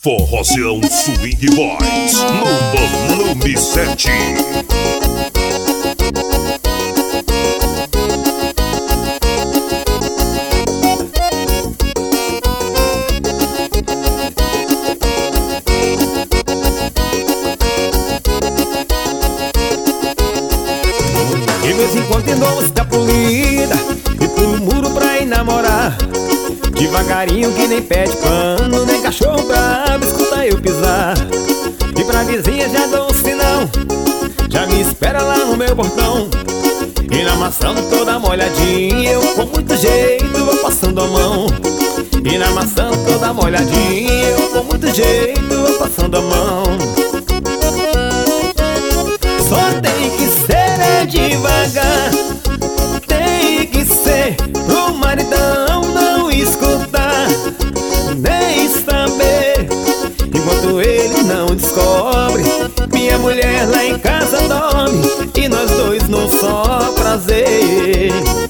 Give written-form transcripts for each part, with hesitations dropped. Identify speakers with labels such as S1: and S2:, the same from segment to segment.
S1: Forrozão Swing Boys no volume 7.
S2: De vez em quando tem uma escapulida e pulo o muro pra ir namorar. Devagarinho que nem pé de pano, nem cachorro brabo escuta eu pisar. E pra vizinha já dou um sinal, já me espera lá no meu portão. E na maçã toda molhadinha, eu com muito jeito vou passando a mão. E na maçã toda molhadinha, eu com muito jeito vou passando a mão. Só tem que ser devagar, tem que ser pro maridão não escutar, nem saber. Enquanto ele não descobre, minha mulher lá em casa dorme e nós dois no só prazer.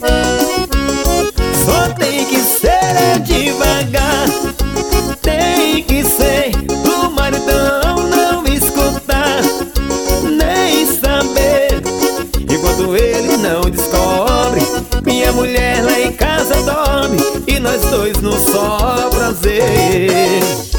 S2: Só tem que ser devagar, tem que ser pro maridão não escutar, nem saber. Enquanto ele não descobre, minha mulher lá em casa dorme e nós dois no só prazer.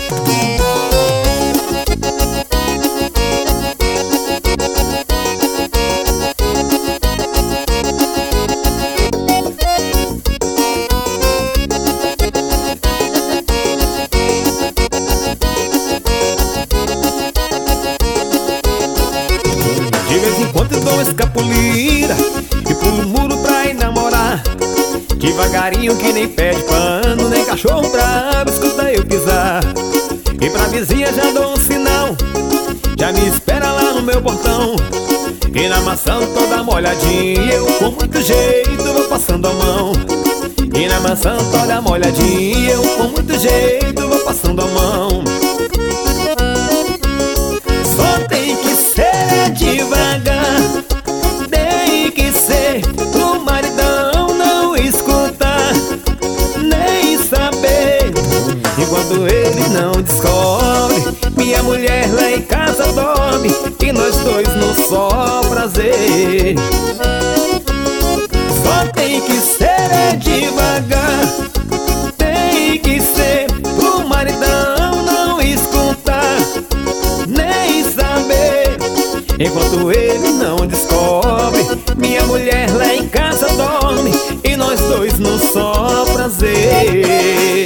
S2: De vez em quando eu dou uma escapulida e pulo o muro pra ir namorar. Devagarinho que nem pé de pano, nem cachorro brabo escuta eu pisar. E pra vizinha já dou um sinal, já me espera lá no meu portão. E na maçã toda molhadinha, eu com muito jeito vou passando a mão. E na maçã toda molhadinha, eu com muito jeito vou passando a mão. Só tem que ser devagar, tem que ser pro maridão não escutar, nem saber. Enquanto ele não descobre, minha mulher lá em casa dorme e nós dois no só prazer. Só tem que ser devagar, tem que ser pro maridão não escutar, nem saber. Enquanto ele não descobre, minha mulher lá em casa dorme e nós dois no só prazer.